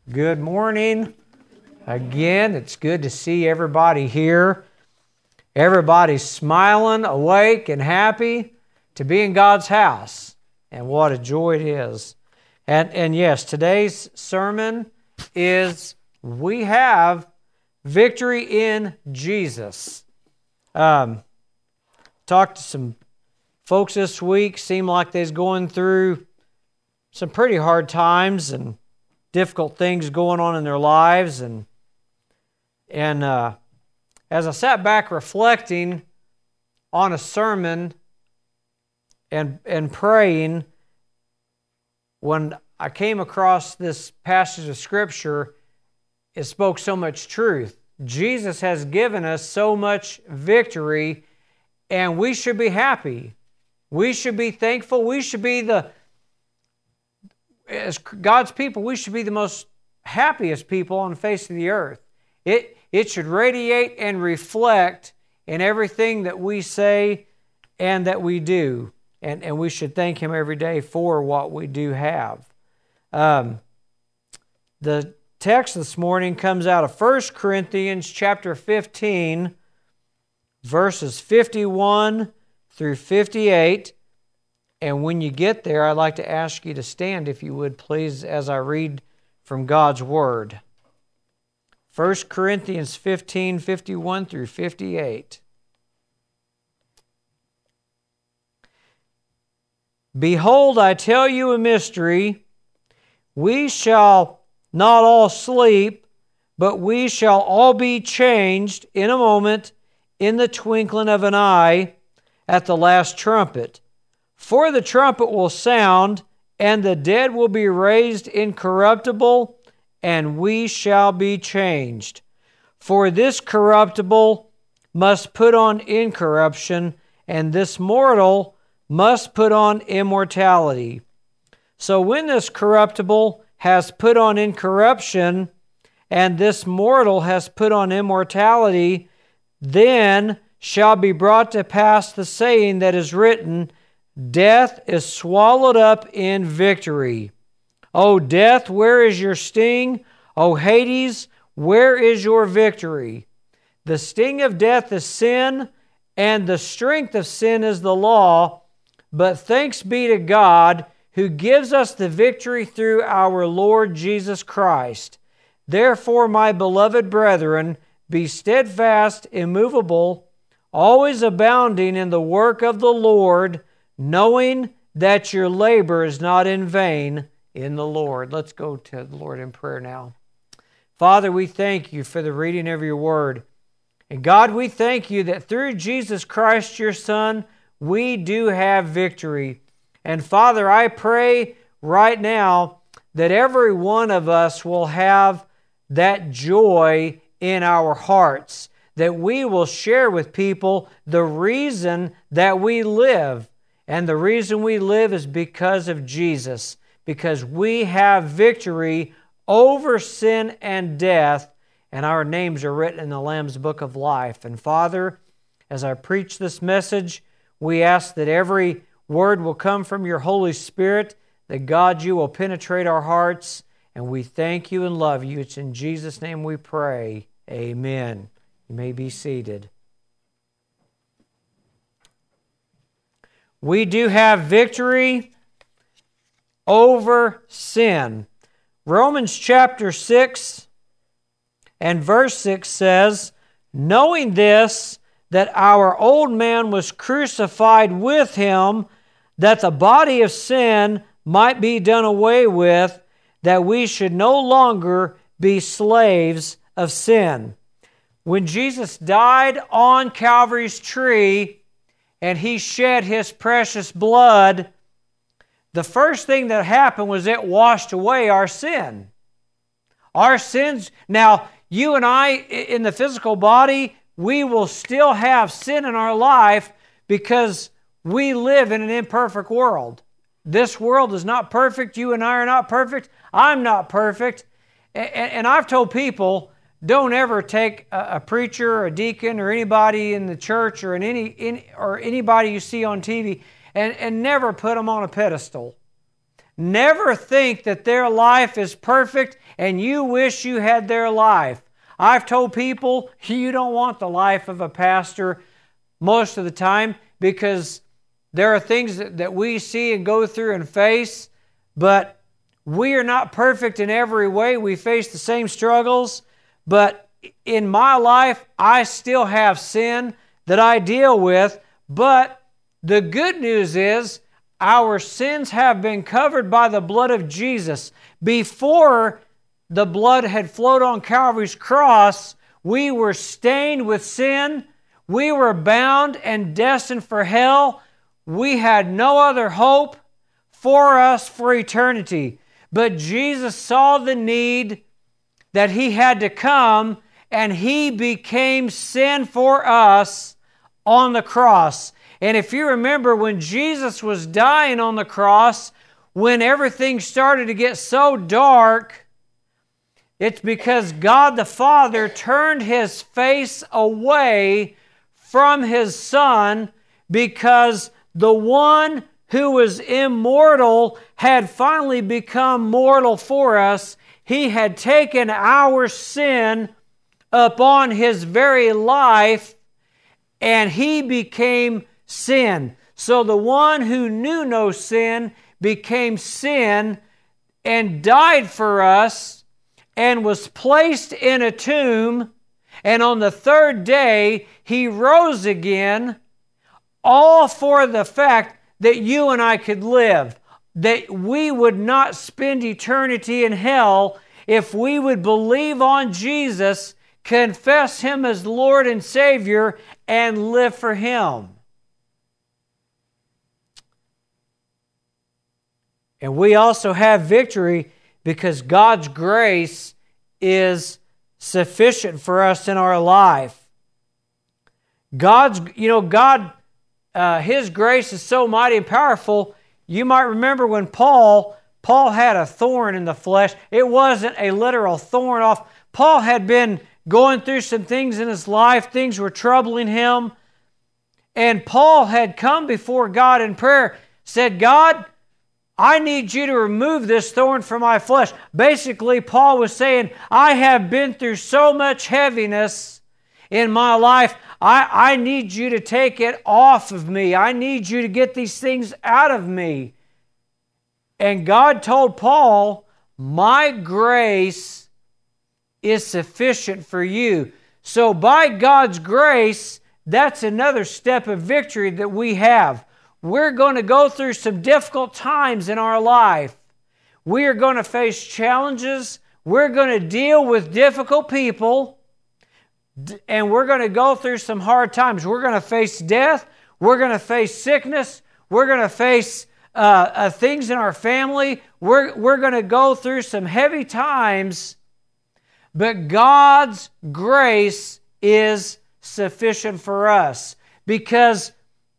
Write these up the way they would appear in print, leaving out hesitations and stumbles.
Good morning. Again, it's good to see everybody here. Everybody's smiling, awake, and happy to be in God's house. And what a joy it is. And yes, today's sermon is we have victory in Jesus. Talked to some folks this week, seemed like they's going through some pretty hard times and difficult things going on in their lives. And as I sat back reflecting on a sermon and praying, when I came across this passage of Scripture, it spoke so much truth. Jesus has given us so much victory, and we should be happy. We should be thankful. We should be as God's people, we should be the most happiest people on the face of the earth. It should radiate and reflect in everything that we say and that we do. And we should thank Him every day for what we do have. The text this morning comes out of 1 Corinthians chapter 15, verses 51 through 58. And when you get there, I'd like to ask you to stand, if you would, please, as I read from God's Word. 1 Corinthians 15, 51 through 58. Behold, I tell you a mystery. We shall not all sleep, but we shall all be changed in a moment, in the twinkling of an eye, at the last trumpet. For the trumpet will sound, and the dead will be raised incorruptible, and we shall be changed. For this corruptible must put on incorruption, and this mortal must put on immortality. So when this corruptible has put on incorruption, and this mortal has put on immortality, then shall be brought to pass the saying that is written, Death is swallowed up in victory. O death, where is your sting? O Hades, where is your victory? The sting of death is sin, and the strength of sin is the law. But thanks be to God, who gives us the victory through our Lord Jesus Christ. Therefore, my beloved brethren, be steadfast, immovable, always abounding in the work of the Lord, knowing that your labor is not in vain in the Lord. Let's go to the Lord in prayer now. Father, we thank you for the reading of your word. And God, we thank you that through Jesus Christ, your Son, we do have victory. And Father, I pray right now that every one of us will have that joy in our hearts, that we will share with people the reason that we live. And the reason we live is because of Jesus, because we have victory over sin and death, and our names are written in the Lamb's Book of Life. And Father, as I preach this message, we ask that every word will come from your Holy Spirit, that God, you will penetrate our hearts, and we thank you and love you. It's in Jesus' name we pray. Amen. You may be seated. We do have victory over sin. Romans chapter 6 and verse 6 says, knowing this, that our old man was crucified with him, that the body of sin might be done away with, that we should no longer be slaves of sin. When Jesus died on Calvary's tree, and He shed His precious blood, the first thing that happened was it washed away our sin. Our sins, now you and I in the physical body, we will still have sin in our life because we live in an imperfect world. This world is not perfect. You and I are not perfect. I'm not perfect. And I've told people, don't ever take a preacher or a deacon or anybody in the church or anybody you see on TV and never put them on a pedestal. never think that their life is perfect and you wish you had their life. I've told people, you don't want the life of a pastor most of the time, because there are things that we see and go through and face, but we are not perfect in every way. We face the same struggles, but in my life, I still have sin that I deal with, but the good news is our sins have been covered by the blood of Jesus. Before the blood had flowed on Calvary's cross, we were stained with sin. We were bound and destined for hell. We had no other hope for us for eternity. But Jesus saw the need that He had to come, and He became sin for us on the cross. And if you remember, when Jesus was dying on the cross, when everything started to get so dark, it's because God the Father turned His face away from His Son, because the one who was immortal had finally become mortal for us. He had taken our sin upon His very life, and He became sin. So the one who knew no sin became sin and died for us and was placed in a tomb. And on the third day, He rose again, all for the fact that you and I could live, that we would not spend eternity in hell if we would believe on Jesus, confess Him as Lord and Savior, and live for Him. And we also have victory because God's grace is sufficient for us in our life. His grace is so mighty and powerful. You might remember when Paul had a thorn in the flesh. It wasn't a literal thorn off. Paul had been going through some things in his life. Things were troubling him. And Paul had come before God in prayer, said, God, I need you to remove this thorn from my flesh. Basically, Paul was saying, I have been through so much heaviness in my life. I need you to take it off of me. I need you to get these things out of me. And God told Paul, my grace is sufficient for you. So by God's grace, that's another step of victory that we have. We're going to go through some difficult times in our life. We are going to face challenges. We're going to deal with difficult people. And we're going to go through some hard times. We're going to face death. We're going to face sickness. We're going to face things in our family. We're going to go through some heavy times. But God's grace is sufficient for us. Because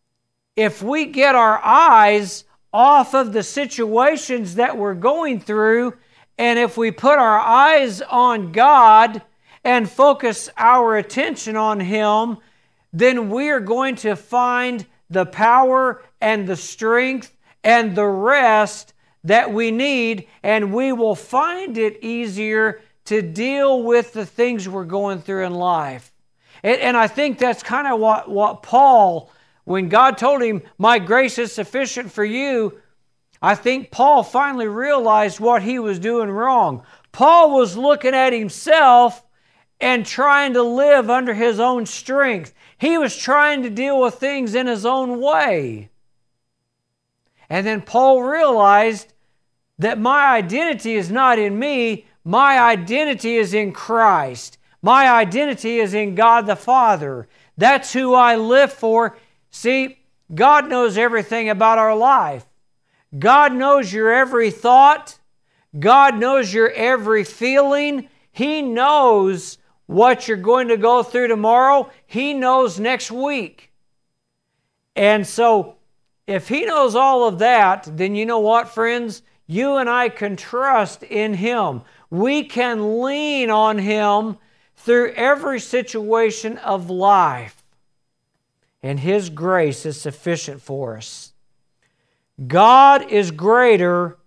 if we get our eyes off of the situations that we're going through, and if we put our eyes on God and focus our attention on Him, then we are going to find the power and the strength and the rest that we need, and we will find it easier to deal with the things we're going through in life. And I think that's kind of what Paul, when God told him, my grace is sufficient for you, I think Paul finally realized what he was doing wrong. Paul was looking at himself and trying to live under his own strength. He was trying to deal with things in his own way. And then Paul realized that my identity is not in me. My identity is in Christ. My identity is in God the Father. That's who I live for. See, God knows everything about our life. God knows your every thought. God knows your every feeling. He knows what you're going to go through tomorrow. He knows next week. And so, if He knows all of that, then you know what, friends? You and I can trust in Him. We can lean on Him through every situation of life. And His grace is sufficient for us. God is greater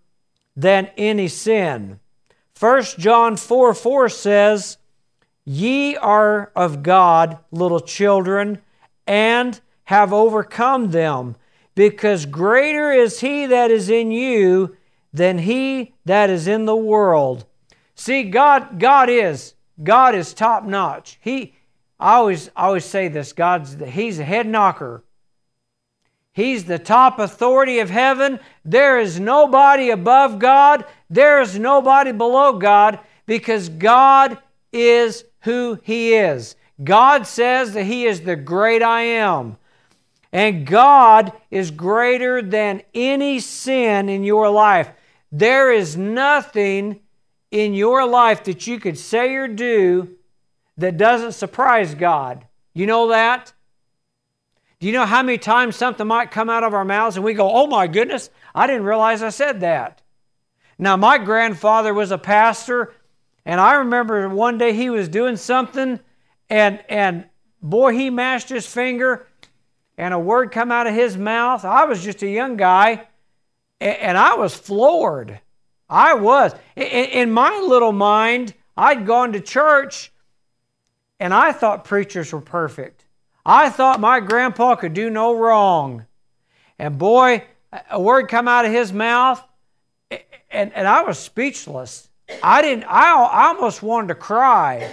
than any sin. 1 John 4:4 says, "Ye are of God, little children, and have overcome them, because greater is He that is in you than he that is in the world." See, God is top notch. I always say this, He's a head knocker. He's the top authority of heaven. There is nobody above God. There is nobody below God, because God is who He is. God says that He is the great I am. And God is greater than any sin in your life. There is nothing in your life that you could say or do that doesn't surprise God. You know that? Do you know how many times something might come out of our mouths and we go, "Oh my goodness, I didn't realize I said that." Now, my grandfather was a pastor, and I remember one day he was doing something, and boy, he mashed his finger, and a word come out of his mouth. I was just a young guy, and I was floored. I was. In my little mind, I'd gone to church, and I thought preachers were perfect. I thought my grandpa could do no wrong. And boy, a word come out of his mouth, and I was speechless. I almost wanted to cry.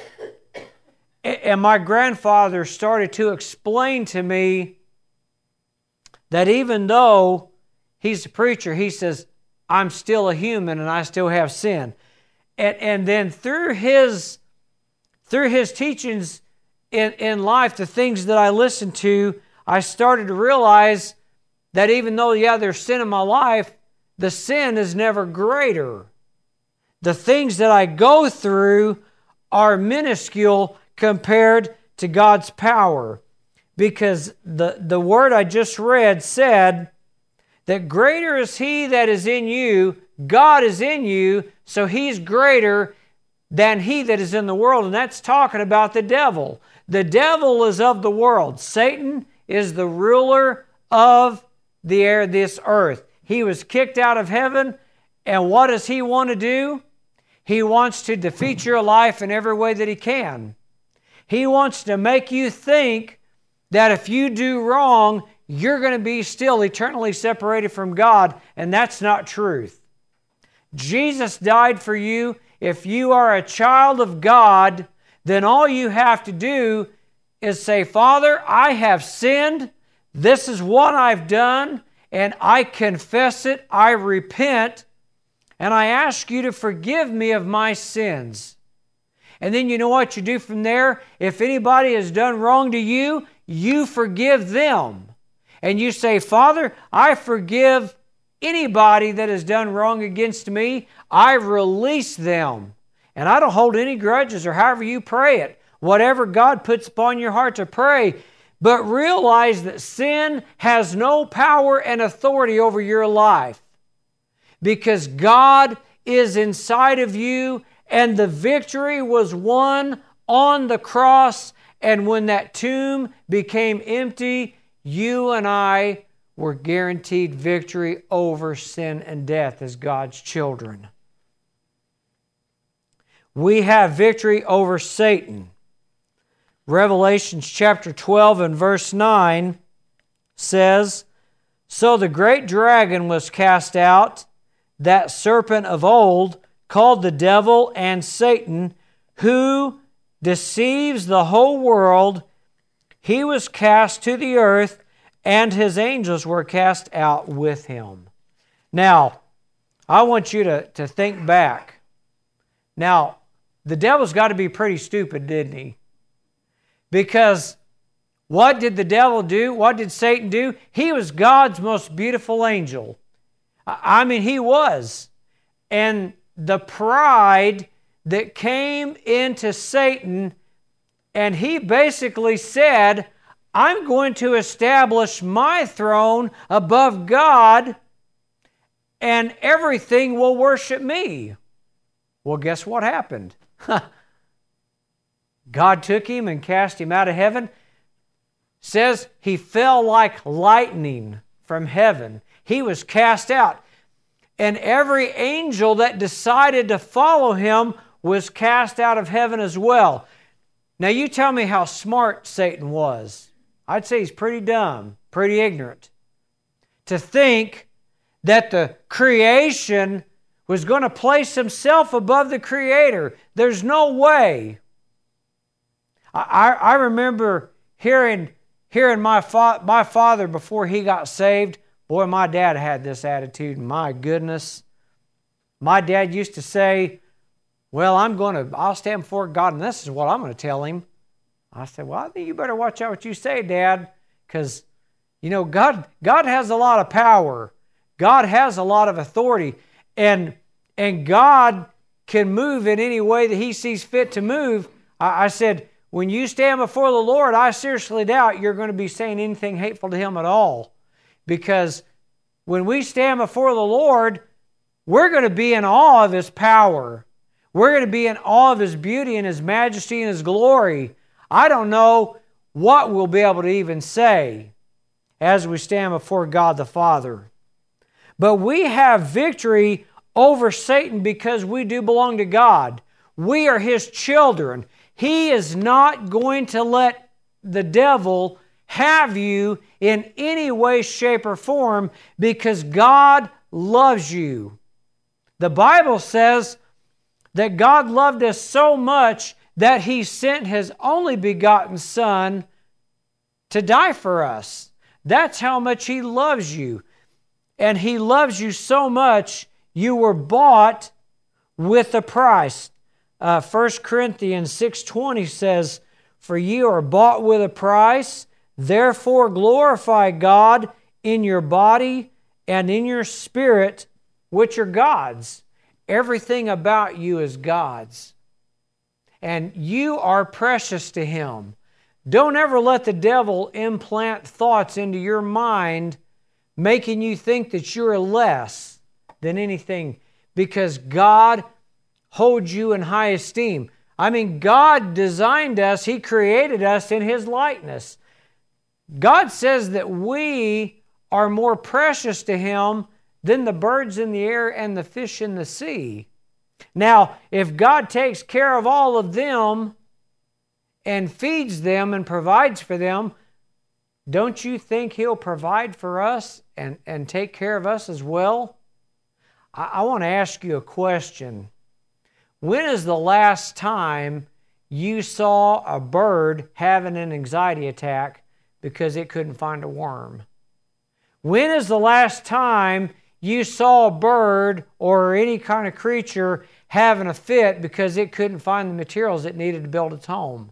And my grandfather started to explain to me that even though he's a preacher, he says, "I'm still a human and I still have sin." And then through his teachings in life, the things that I listened to, I started to realize that even though, there's sin in my life, the sin is never greater. The things that I go through are minuscule compared to God's power. Because the word I just read said that greater is He that is in you, God is in you, so He's greater than he that is in the world. And that's talking about the devil. The devil is of the world. Satan is the ruler of this earth. He was kicked out of heaven, and what does he want to do? He wants to defeat your life in every way that he can. He wants to make you think that if you do wrong, you're going to be still eternally separated from God, and that's not truth. Jesus died for you. If you are a child of God, then all you have to do is say, "Father, I have sinned. This is what I've done, and I confess it. I repent, and I ask you to forgive me of my sins." And then you know what you do from there? If anybody has done wrong to you, you forgive them. And you say, "Father, I forgive anybody that has done wrong against me. I release them. And I don't hold any grudges," or however you pray it. Whatever God puts upon your heart to pray. But realize that sin has no power and authority over your life. Because God is inside of you, and the victory was won on the cross. And when that tomb became empty, you and I were guaranteed victory over sin and death as God's children. We have victory over Satan. Revelation chapter 12 and verse 9 says, "So the great dragon was cast out, that serpent of old, called the devil and Satan, who deceives the whole world. He was cast to the earth, and his angels were cast out with him." Now, I want you to think back. Now, the devil's got to be pretty stupid, didn't he? Because what did the devil do? What did Satan do? He was God's most beautiful angel. I mean, he was. And the pride that came into Satan, and he basically said, "I'm going to establish my throne above God, and everything will worship me." Well, guess what happened? God took him and cast him out of heaven. Says he fell like lightning from heaven. He was cast out. and every angel that decided to follow him was cast out of heaven as well. Now you tell me how smart Satan was. I'd say he's pretty dumb, pretty ignorant, to think that the creation was going to place himself above the Creator. There's no way. I remember hearing my father before he got saved. Boy, my dad had this attitude. My goodness. My dad used to say, well, I'll stand before God and this is what I'm going to tell him. I said, well, I think you better watch out what you say, Dad, because, God has a lot of power. God has a lot of authority. And God can move in any way that He sees fit to move. I said, when you stand before the Lord, I seriously doubt you're going to be saying anything hateful to Him at all. Because when we stand before the Lord, we're going to be in awe of His power. We're going to be in awe of His beauty and His majesty and His glory. I don't know what we'll be able to even say as we stand before God the Father. But we have victory over Satan because we do belong to God. We are His children. He is not going to let the devil have you in any way, shape, or form because God loves you. The Bible says that God loved us so much that He sent His only begotten Son to die for us. That's how much He loves you. And He loves you so much, you were bought with a price. 1 Corinthians 6:20 says, for you are bought with a price, therefore glorify God in your body and in your spirit, which are God's. Everything about you is God's. And you are precious to Him. Don't ever let the devil implant thoughts into your mind making you think that you're less than anything, because God holds you in high esteem. I mean, God designed us. He created us in His likeness. God says that we are more precious to Him than the birds in the air and the fish in the sea. Now, if God takes care of all of them and feeds them and provides for them, don't you think He'll provide for us and take care of us as well? I want to ask you a question. When is the last time you saw a bird having an anxiety attack because it couldn't find a worm? When is the last time you saw a bird or any kind of creature having a fit because it couldn't find the materials it needed to build its home?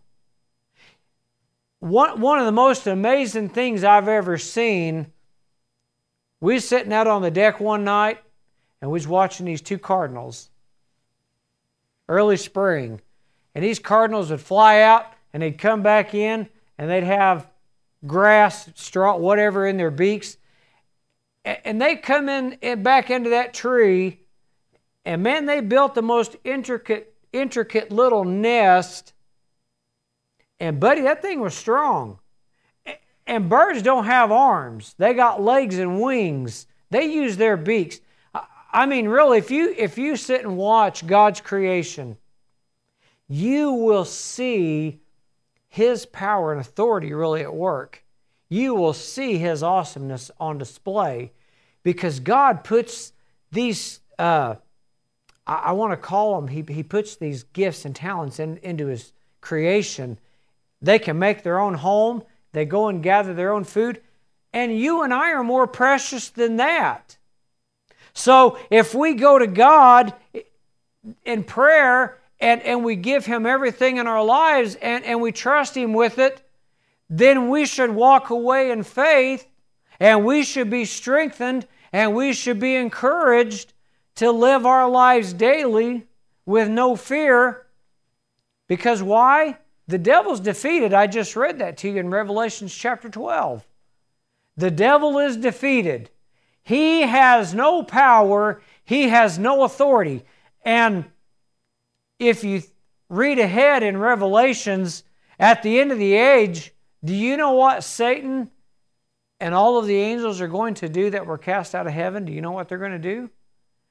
One of the most amazing things I've ever seen, we was sitting out on the deck one night and we was watching these two cardinals, early spring. And these cardinals would fly out and they'd come back in and they'd have grass, straw, whatever in their beaks. And they'd come in back into that tree, and man, they built the most intricate little nest. And buddy, that thing was strong. And birds don't have arms. They got legs and wings. They use their beaks. I mean, really, if you sit and watch God's creation, you will see His power and authority really at work. You will see His awesomeness on display because God puts these, I want to call them, He puts these gifts and talents into His creation. They can make their own home. They go and gather their own food. And you and I are more precious than that. So if we go to God in prayer and we give Him everything in our lives and we trust Him with it, then we should walk away in faith and we should be strengthened and we should be encouraged to live our lives daily with no fear. Because why? The devil's defeated. I just read that to you in Revelation chapter 12. The devil is defeated. He has no power. He has no authority. And if you read ahead in Revelations, at the end of the age, do you know what Satan and all of the angels are going to do that were cast out of heaven? Do you know what they're going to do?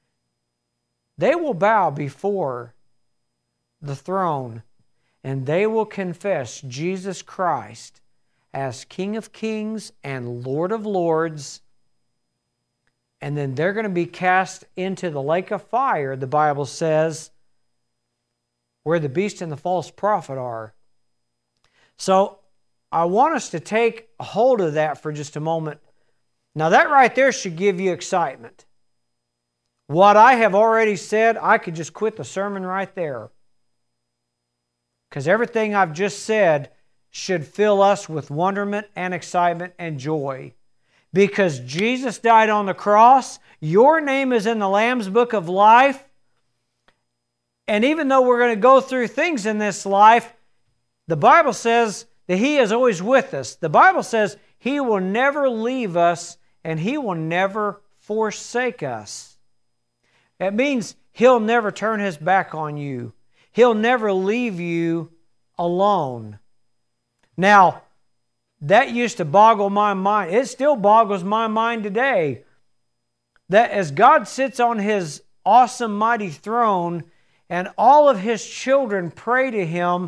They will bow before the throne, and they will confess Jesus Christ as King of Kings and Lord of Lords. And then they're going to be cast into the lake of fire, the Bible says, where the beast and the false prophet are. So I want us to take a hold of that for just a moment. Now that right there should give you excitement. What I have already said, I could just quit the sermon right there. Because everything I've just said should fill us with wonderment and excitement and joy. Because Jesus died on the cross, your name is in the Lamb's Book of Life. And even though we're going to go through things in this life, the Bible says that He is always with us. The Bible says He will never leave us and He will never forsake us. It means He'll never turn His back on you. He'll never leave you alone. Now, that used to boggle my mind. It still boggles my mind today. That as God sits on His awesome, mighty throne and all of His children pray to Him,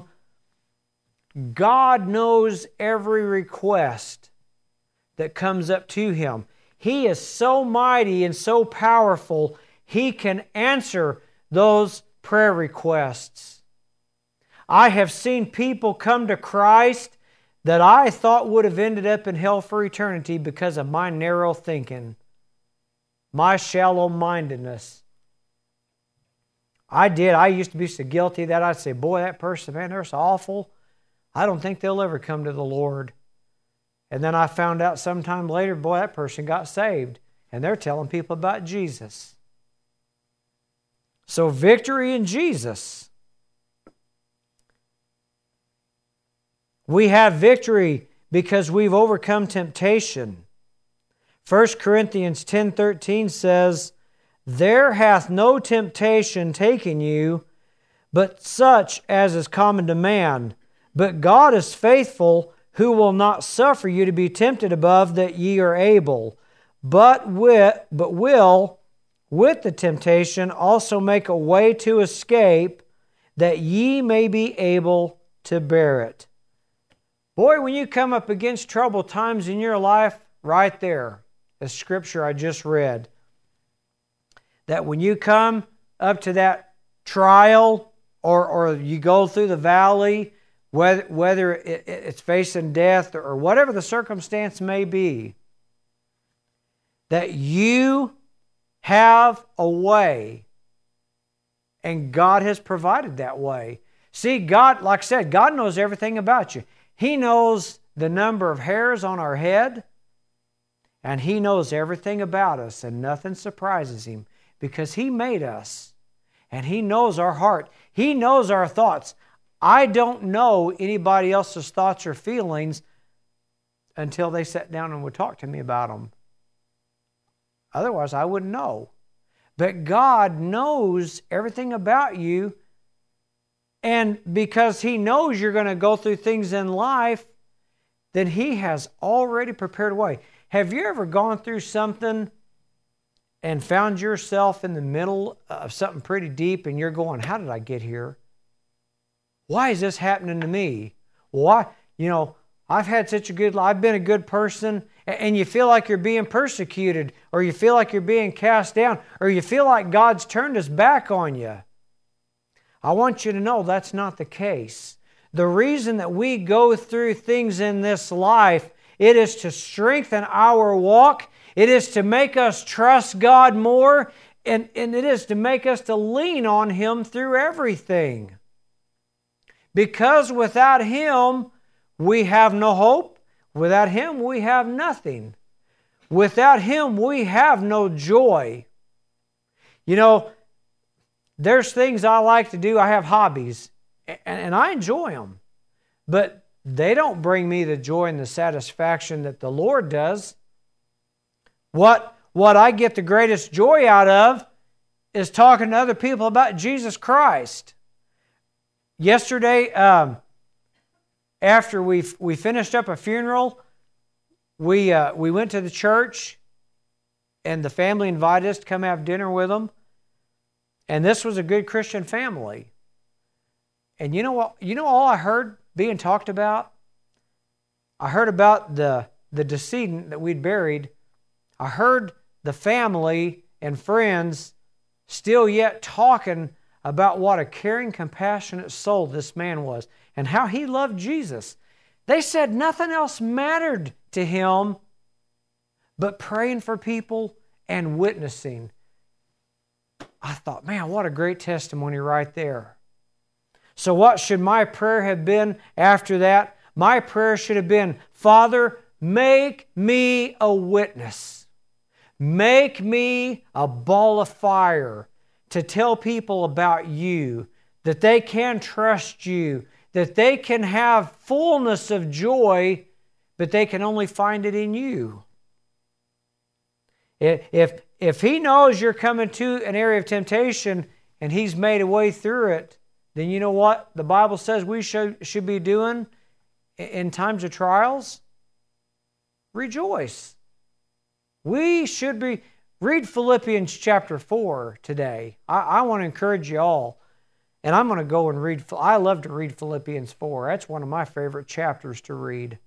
God knows every request that comes up to Him. He is so mighty and so powerful, He can answer those prayer requests. I have seen people come to Christ that I thought would have ended up in hell for eternity because of my narrow thinking, my shallow-mindedness. I used to be so guilty that I'd say, boy, that person, man, they're so awful. I don't think they'll ever come to the Lord. And then I found out sometime later, boy, that person got saved. And they're telling people about Jesus. So victory in Jesus. We have victory because we've overcome temptation. 1 Corinthians 10:13 says, there hath no temptation taken you, but such as is common to man. But God is faithful, who will not suffer you to be tempted above that ye are able, but will with the temptation also make a way to escape, that ye may be able to bear it. Boy, when you come up against troubled times in your life, right there, the scripture I just read, that when you come up to that trial or you go through the valley, whether it's facing death or whatever the circumstance may be, that you have a way, and God has provided that way. See, God, like I said, God knows everything about you. He knows the number of hairs on our head, and He knows everything about us, and nothing surprises Him because He made us, and He knows our heart. He knows our thoughts. I don't know anybody else's thoughts or feelings until they sat down and would talk to me about them. Otherwise, I wouldn't know. But God knows everything about you, and because He knows you're going to go through things in life, then He has already prepared a way. Have you ever gone through something and found yourself in the middle of something pretty deep and you're going, how did I get here? Why is this happening to me? Why? I've had such a good life. I've been a good person, and you feel like you're being persecuted, or you feel like you're being cast down, or you feel like God's turned His back on you. I want you to know that's not the case. The reason that we go through things in this life, it is to strengthen our walk. It is to make us trust God more, and it is to make us to lean on Him through everything. Because without Him, we have no hope. Without Him, we have nothing. Without Him, we have no joy. There's things I like to do. I have hobbies, and I enjoy them. But they don't bring me the joy and the satisfaction that the Lord does. What I get the greatest joy out of is talking to other people about Jesus Christ. Yesterday, after we finished up a funeral, we went to the church, and the family invited us to come have dinner with them. And this was a good Christian family. And you know what? You know all I heard being talked about? I heard about the decedent that we'd buried. I heard the family and friends still yet talking about what a caring, compassionate soul this man was and how he loved Jesus. They said nothing else mattered to him but praying for people and witnessing. I thought, man, what a great testimony right there. So what should my prayer have been after that? My prayer should have been, Father, make me a witness. Make me a ball of fire to tell people about you, that they can trust you, that they can have fullness of joy, but they can only find it in you. If he knows you're coming to an area of temptation and he's made a way through it, then you know what the Bible says we should be doing in times of trials? Rejoice. We should be... Read Philippians chapter 4 today. I want to encourage you all. And I'm going to go and read... I love to read Philippians 4. That's one of my favorite chapters to read.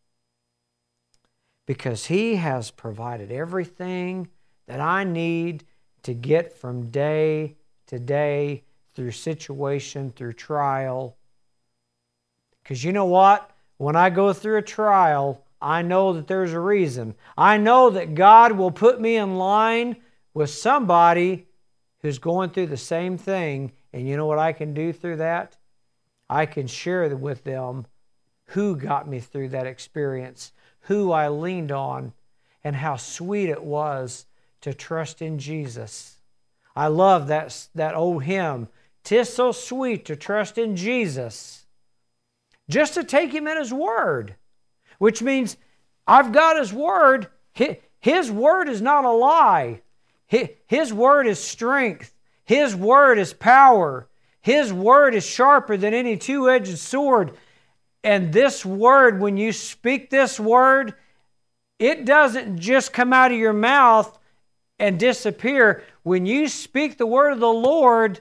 Because he has provided everything that I need to get from day to day, through situation, through trial. Because you know what? When I go through a trial, I know that there's a reason. I know that God will put me in line with somebody who's going through the same thing. And you know what I can do through that? I can share with them who got me through that experience, who I leaned on, and how sweet it was to trust in Jesus. I love that old hymn, "'Tis so sweet to trust in Jesus." Just to take Him at His word, which means I've got His word. His word is not a lie. His word is strength. His word is power. His word is sharper than any two-edged sword. And this word, when you speak this word, it doesn't just come out of your mouth and disappear. When you speak the word of the Lord,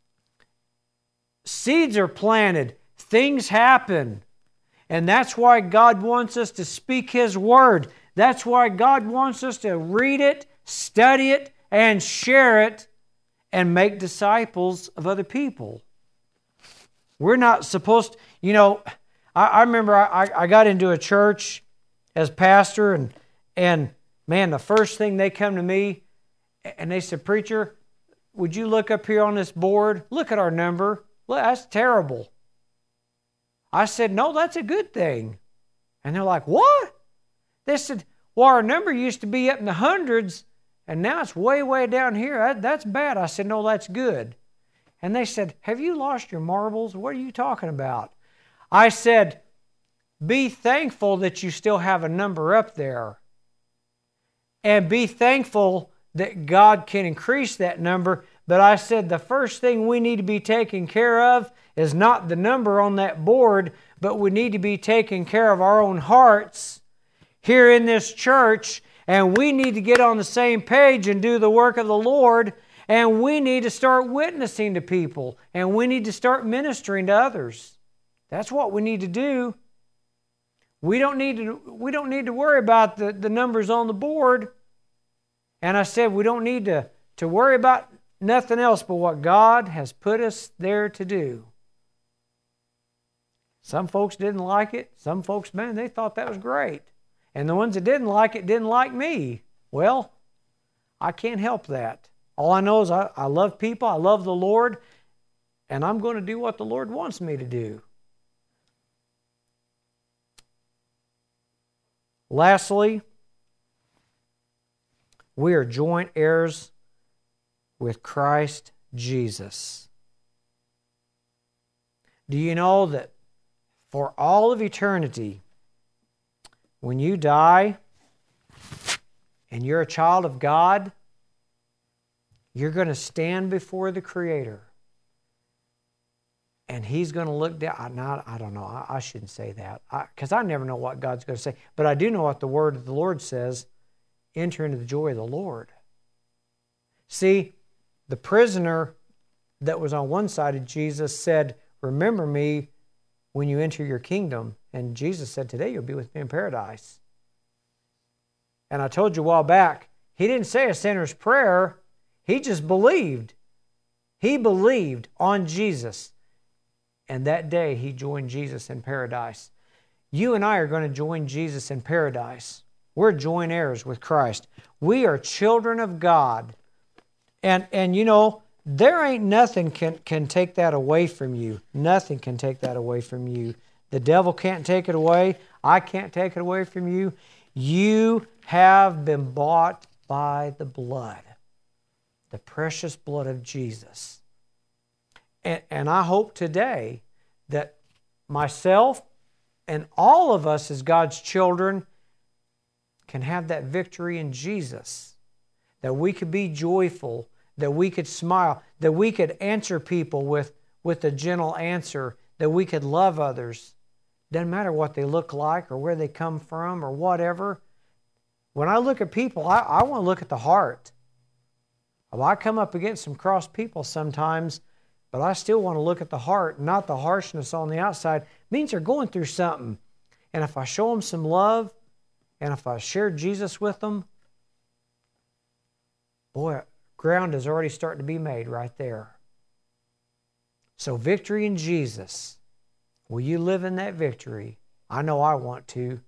seeds are planted. Things happen. And that's why God wants us to speak His word. That's why God wants us to read it, study it, and share it, and make disciples of other people. We're not supposed to, I remember I got into a church as pastor, and man, the first thing they come to me and they said, "Preacher, would you look up here on this board? Look at our number. Look, that's terrible." I said, "No, that's a good thing." And they're like, "What?" They said, "Well, our number used to be up in the hundreds, and now it's way, way down here. That's bad." I said, "No, that's good." And they said, "Have you lost your marbles? What are you talking about?" I said, "Be thankful that you still have a number up there. And be thankful that God can increase that number." But I said, the first thing we need to be taking care of is not the number on that board, but we need to be taking care of our own hearts here in this church. And we need to get on the same page and do the work of the Lord. And we need to start witnessing to people. And we need to start ministering to others. That's what we need to do. We don't need to worry about the numbers on the board. And I said we don't need to worry about nothing else but what God has put us there to do. Some folks didn't like it. Some folks, man, they thought that was great. And the ones that didn't like it didn't like me. Well, I can't help that. All I know is I love people, I love the Lord, and I'm going to do what the Lord wants me to do. Lastly, we are joint heirs with Christ Jesus. Do you know that for all of eternity, when you die and you're a child of God, you're going to stand before the Creator. And He's going to look down. Now, I don't know. I shouldn't say that. Because I never know what God's going to say. But I do know what the Word of the Lord says. Enter into the joy of the Lord. See, the prisoner that was on one side of Jesus said, "Remember me when you enter your kingdom." And Jesus said, "Today you'll be with me in paradise." And I told you a while back, he didn't say a sinner's prayer. He just believed. He believed on Jesus. And that day he joined Jesus in paradise. You and I are going to join Jesus in paradise. We're joint heirs with Christ. We are children of God. And you know, there ain't nothing can take that away from you. Nothing can take that away from you. The devil can't take it away. I can't take it away from you. You have been bought by the blood, the precious blood of Jesus. And I hope today that myself and all of us as God's children can have that victory in Jesus, that we could be joyful, that we could smile, that we could answer people with a gentle answer, that we could love others. Doesn't matter what they look like or where they come from or whatever. When I look at people, I want to look at the heart. Well, I come up against some cross people sometimes, but I still want to look at the heart, not the harshness on the outside. It means they're going through something. And if I show them some love, and if I share Jesus with them, boy, ground is already starting to be made right there. So victory in Jesus. Will you live in that victory? I know I want to.